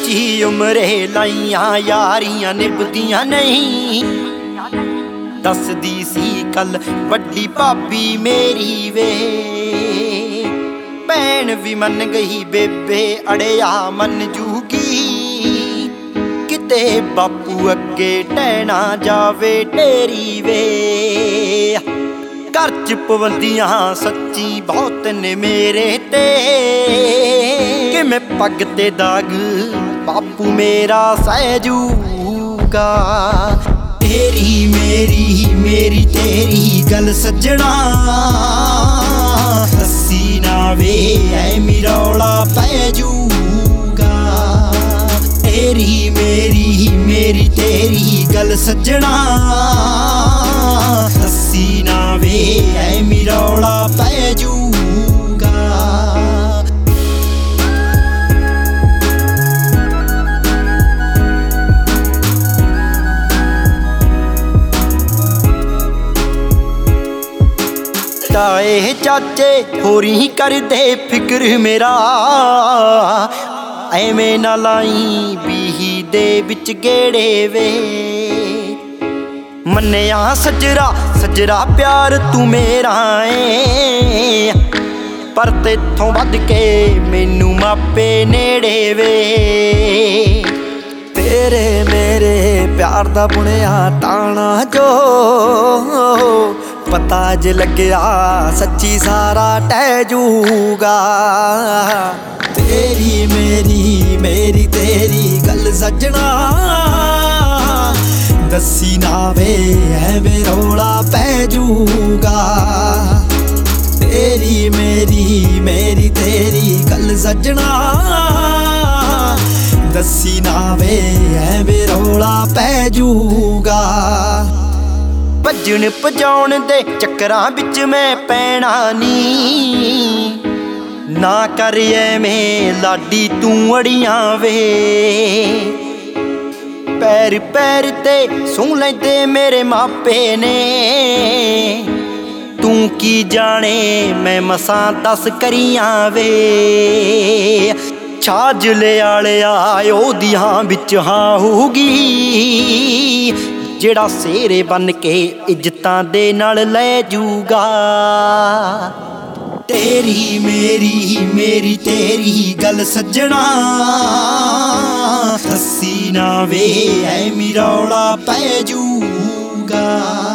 कच्ची उमरे लाइयां यारियां निभदियां नहीं। दसदी सी कल वड्डी भाभी मेरी वे, भैन भी मन गई बेबे अड़िया मन जूगी। किते बापू अगे टहना जावे टेरी वे, घर च पाबंदियां सच्ची बहुत ने मेरे ते। कि मैं पग ते दाग बापू मेरा सहजूगा। तेरी मेरी तेरी गल सजना, हसी ना वे ऐ रौला पै जूगा। तेरी मेरी तेरी गल सजना, हसी ना वे ऐ रौला पै जूगा। ताए चाचे होरी कर दे फिक्र मेरा, एवें ना लाई बीही दे बिच गेड़े वे। मन्निया सजरा सजरा प्यार तू मेरा है, पर तेथों वध के मैनू मापे नेड़े वे। तेरे मेरे प्यार दा बुनिया टाणा जो, पता जे लग्या सच्ची सारा टह जूगा। तेरी मेरी तेरी गल सजना, दसी ना वे ऐ रौला पै जूगा। तेरी मेरी तेरी गल सजना, दसी ना वे ऐ रौला पै जूगा। भजन भजाउण दे चक्करां विच मैं पैणा नी, ना कर ऐवें लाडी तू अड़ियां वे। पैर पैर ते सुन लैंदे मेरे मापे ने, तू की जाने मैं मसां दस करियां वे। छाजले आलिया ओदियां बिच हां होगी, जेड़ा सेरे बन के इज्जतां दे नाल लै जूगा। तेरी मेरी तेरी गल सजना, हसी ना वे ऐ रौला पै जूगा।